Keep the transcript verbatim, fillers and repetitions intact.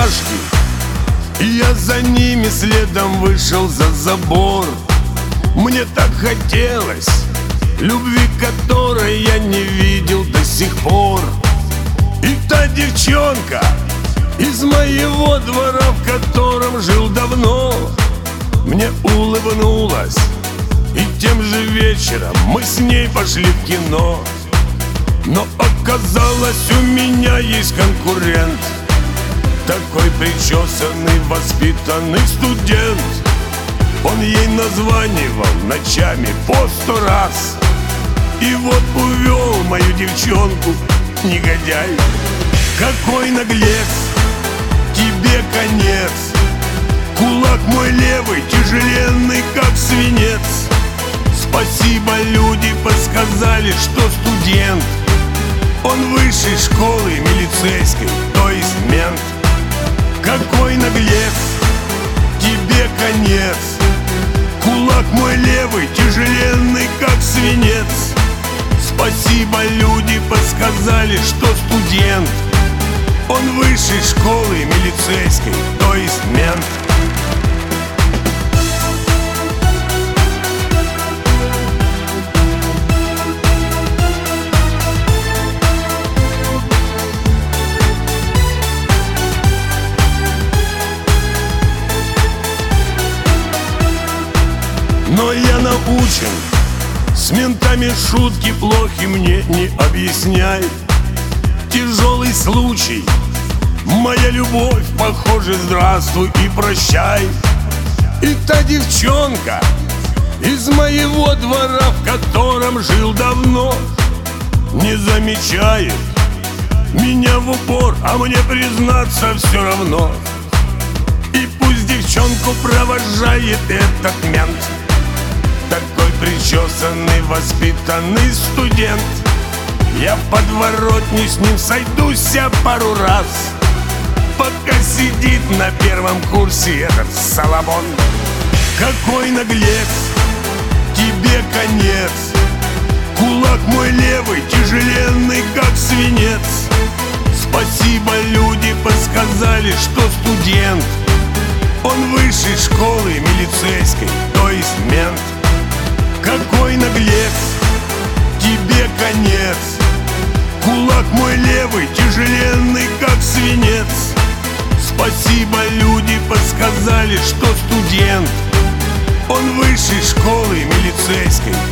бумажки, и я за ними следом вышел за забор. Мне так хотелось любви, которой я не видел до сих пор. И та девчонка из моего двора, в котором жил давно, мне улыбнулась, и тем же вечером мы с ней пошли в кино. Но оказалось, у меня есть конкурент, такой причесанный, воспитанный студент. Он ей названивал ночами по сто раз, и вот увел мою девчонку, негодяй. Какой наглец, тебе конец. Кулак мой левый, тяжеленный, как свинец. Спасибо, люди подсказали, что студент, он высшей школы милицейской, то есть мент. Какой наглец, тебе конец. Кулак мой левый, тяжеленный, как свинец. Спасибо, люди подсказали, что студент, он высшей школы милицейской, то есть мент. Но я научен, с ментами шутки плохи мне не объясняй. Тяжелый случай, моя любовь, похоже, здравствуй и прощай. И та девчонка из моего двора, в котором жил давно, не замечает меня в упор, а мне, признаться, все равно. И пусть девчонку провожает этот мент, такой причесанный, воспитанный студент. Я в подворотне с ним сойдуся пару раз, пока сидит на первом курсе этот Соломон. Какой наглец, тебе конец. Кулак мой левый, тяжеленный, как свинец. Спасибо, люди подсказали, что студент, он высшей школы милицейской, то есть мент. Какой наглец, тебе конец. Кулак мой левый, тяжеленный, как свинец. Спасибо, люди подсказали, что студент, он высшей школы милицейской,